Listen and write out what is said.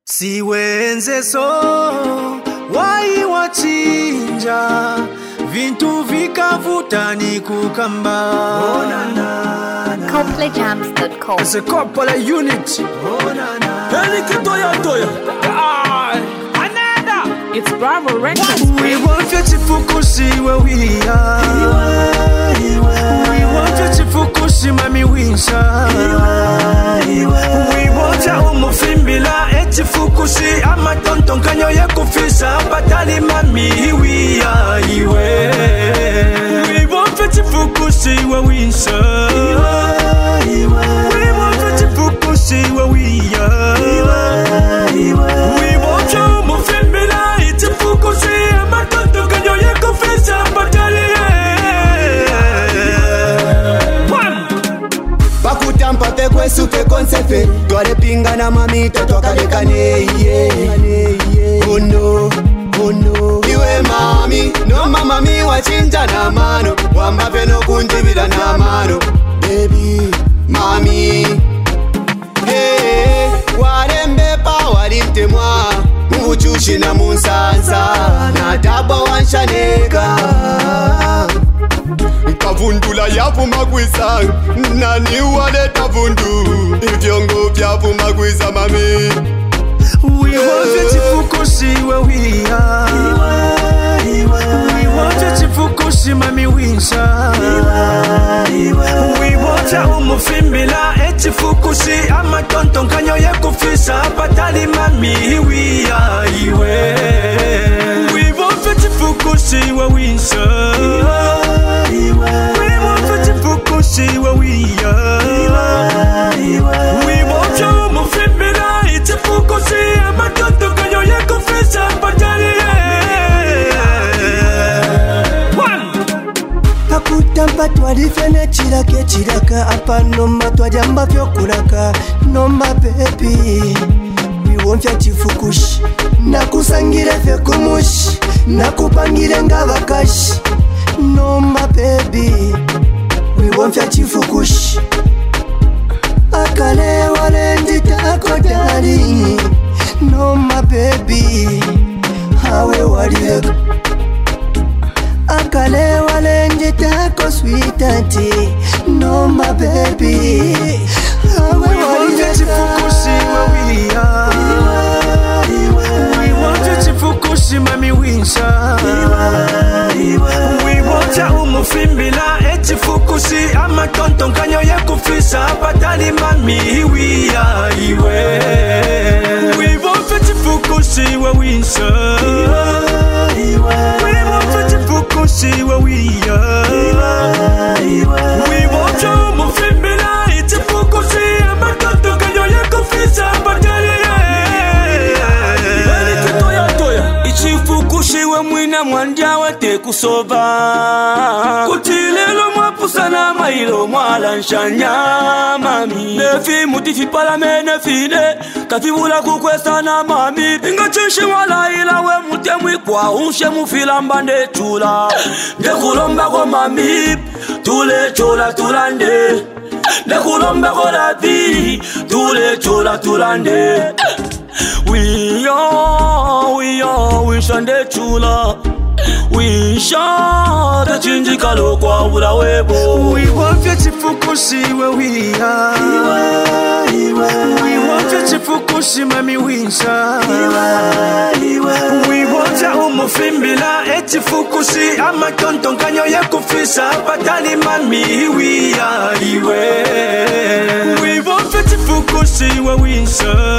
Siwenze so wai wachinja vintu vikavutani kukamba ColdplayJams.com. It's a couple of unit It's Bravo Records. We want you to focus where we are. We want you to focus mami winsha. We want ya umufimbila eti fukusi ama tonton kanyo ya kufisa batali mami we are iwe. We want you to focus where we are. We want you to focus where we are. We want ya umufimbila eti fukusi ama tonton kanyo ya kufisa batali Bakutampa pe kwesu pe konsefe Tware pinga na mamita twakalekane Oh no, oh no Iwe mami, no mama mi wachinja na mano Wamba peno kunjibida na mano Baby, mami Hey, warembe pa warimte mwa Muchushi na munsansa Na tabo wanshaneka Kavundula yapu magwisa Nani wale tavundu Ivyongo vyapu magwisa mami We want you to focus where we are. We want you to focus mami winsha. We want ya umufimbila eti fukusi ama tonton kanyo ya kufisa batali mami we are iwe. We want you to focus where we are. We want you to focus where we are. We want ya umufimbila eti fukusi ama tonton kanyo ya kufisa batali Pakutampa twarifene chiraka Apa noma twajamba vyokulaka Noma baby Wiwonfya chifukushi Nakusangire vyekumushi Nakupangire ngavakashi Noma baby Wiwonfya chifukushi Akale walendi tako dali Noma baby Hawe waliyeka Akale walenje tako sweet auntie No my baby We want you to focus where we are. We want you to focus mami winsha. We want ya umufimbila eti fukusi ama tonton kanyo ya kufisa batali mami we are iwe. We want you to focus where we are. We want you to focus where we are. We want ya umufimbila eti fukusi ama tonton kanyo ya kufisa batali Ichifukushiwe mwina mwandiawe tekusova Kutilelo mwapusana mailo mwala nshanya mami Nefi mutifi palame nefine Kafibula kukwesa na mami Inga chinshi wala ilawe mutemwi kwa unshe mufila mbande chula Nekulomba kwa mami Tule chola tulande Nekulomba kwa labi Tule chola tulande We shande chula We shot the chinjikalo kwa ula webo We want you to focus where we are. We want you to focus mami winsha. We want ya umufimbila eti fukusi ama tonton kanyo ya kufisa batali mami we are iwe. We want you to focus where we are.